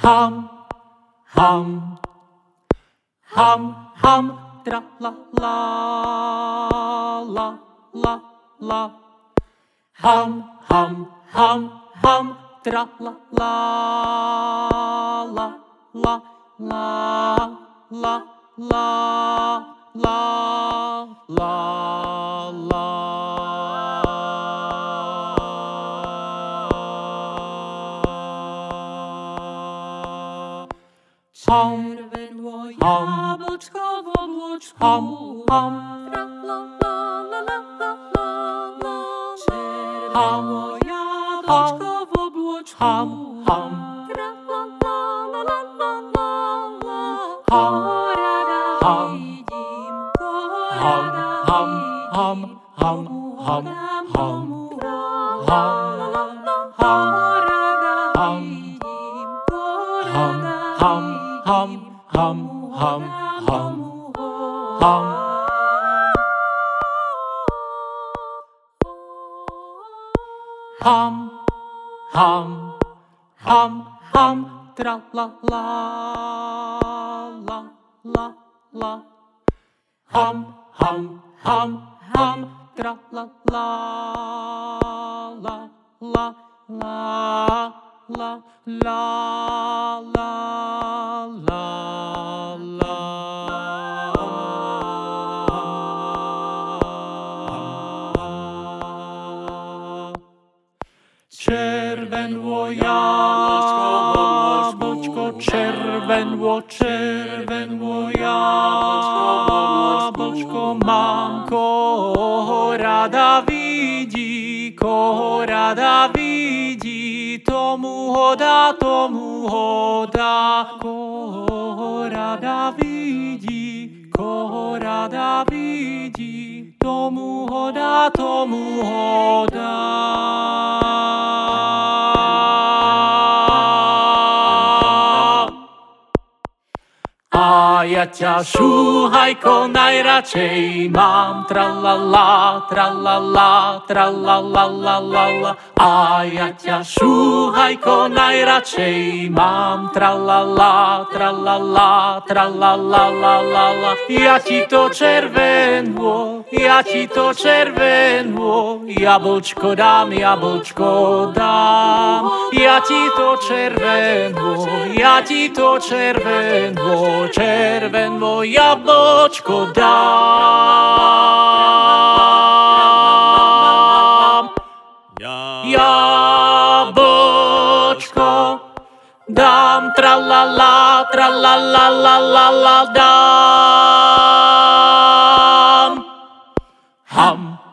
Hum, hum, hum, hum, tra la la la la la. Hum, hum, hum, hum, tra la la la la la la la la la la. Czerwenło jabłczko w obłoczku, tra la la la la la la la. Czerwenło jabłczko w obłoczku, tra la la la la la la la. Korada widzim, korada widzim, komu dam, la la la. Korada widzim, korada Hum, hum, hum, hum, hum. Hum, hum, hum, hum, tra la la la la la. Hum, hum, hum, hum, tra la la la la la la la la la la. Czerwenło jabłczko, czerwenło, czerwenło jabłczko, mamko rada widzi, korada widzi, tomu hoda, tomu hoda, korada widzi, korada widzi, tomu hoda, tomu hoda. A ja ťa, šúhajko, najradšej mám, tralala, tralala, tralala, la, la, la. A ja ťa, šúhajko, najradšej mám, tralala, tralala, tralala, la, la, la. Ja ti to červenło, ja ti to červenło, jablčko dám, jablčko dám. Ja ti to červenło, ja ti to červenło, červenvo jablčko dám. Jablčko dám, tralala, tralala, la, la, la, dám. Hum.